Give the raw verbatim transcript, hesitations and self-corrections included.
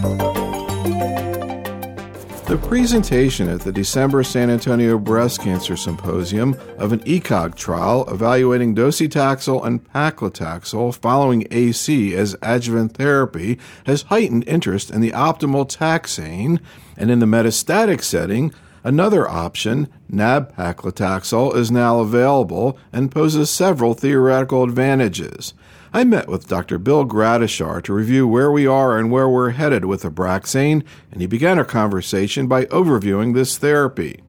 The presentation at the December San Antonio Breast Cancer Symposium of an E C O G trial evaluating docetaxel and paclitaxel following A C as adjuvant therapy has heightened interest in the optimal taxane, and in the metastatic setting, another option, nab-paclitaxel, is now available and poses several theoretical advantages. I met with Doctor Bill Gradishar to review where we are and where we're headed with Abraxane, and he began our conversation by overviewing this therapy.